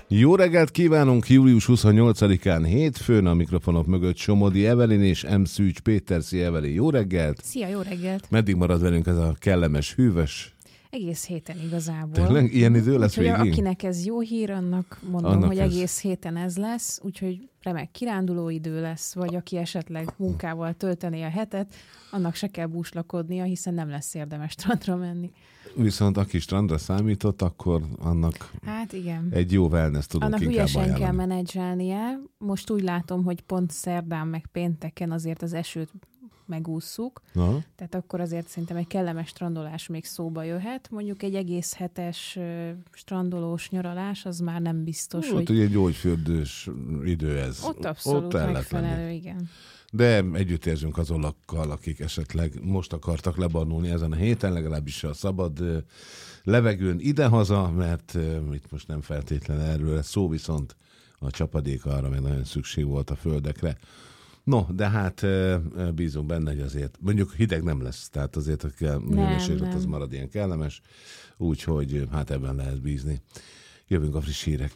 Jó reggelt kívánunk július 28-án hétfőn, a mikrofonok mögött Somodi Evelin és M. Szűcs Péter. Szia Evelin, jó reggelt! Szia, jó reggelt! Meddig marad velünk ez a kellemes, hűvös? Egész héten igazából. Tényleg? Ilyen idő lesz úgyhogy végig? akinek ez jó hír, annak mondom, hogy egész héten ez lesz, úgyhogy remek kiránduló idő lesz, vagy aki esetleg munkával töltené a hetet, annak se kell búslakodnia, hiszen nem lesz érdemes strandra menni. Viszont aki strandra számított, akkor annak hát igen. Egy jó wellness tudunk annak inkább ügyesen ajánlani. kell menedzselnie. Most úgy látom, hogy pont szerdán meg pénteken azért az esőt megússzuk. Na? Tehát akkor azért szerintem egy kellemes strandolás még szóba jöhet. Mondjuk egy egész hetes strandolós nyaralás, az már nem biztos, hogy... ugye egy gyógyfürdős idő ez. Ott abszolút ott megfelelő, igen. De együtt érzünk azokkal, akik esetleg most akartak lebarnulni ezen a héten, legalábbis a szabad levegőn idehaza, mert itt most nem feltétlenül erről lesz szó, viszont a csapadék arra még nagyon szükség volt a földekre. No, de hát bízunk benne, hogy azért mondjuk hideg nem lesz, tehát azért a hőmérséklet az marad ilyen kellemes, úgyhogy hát ebben lehet bízni. Jövünk a friss hírekkel.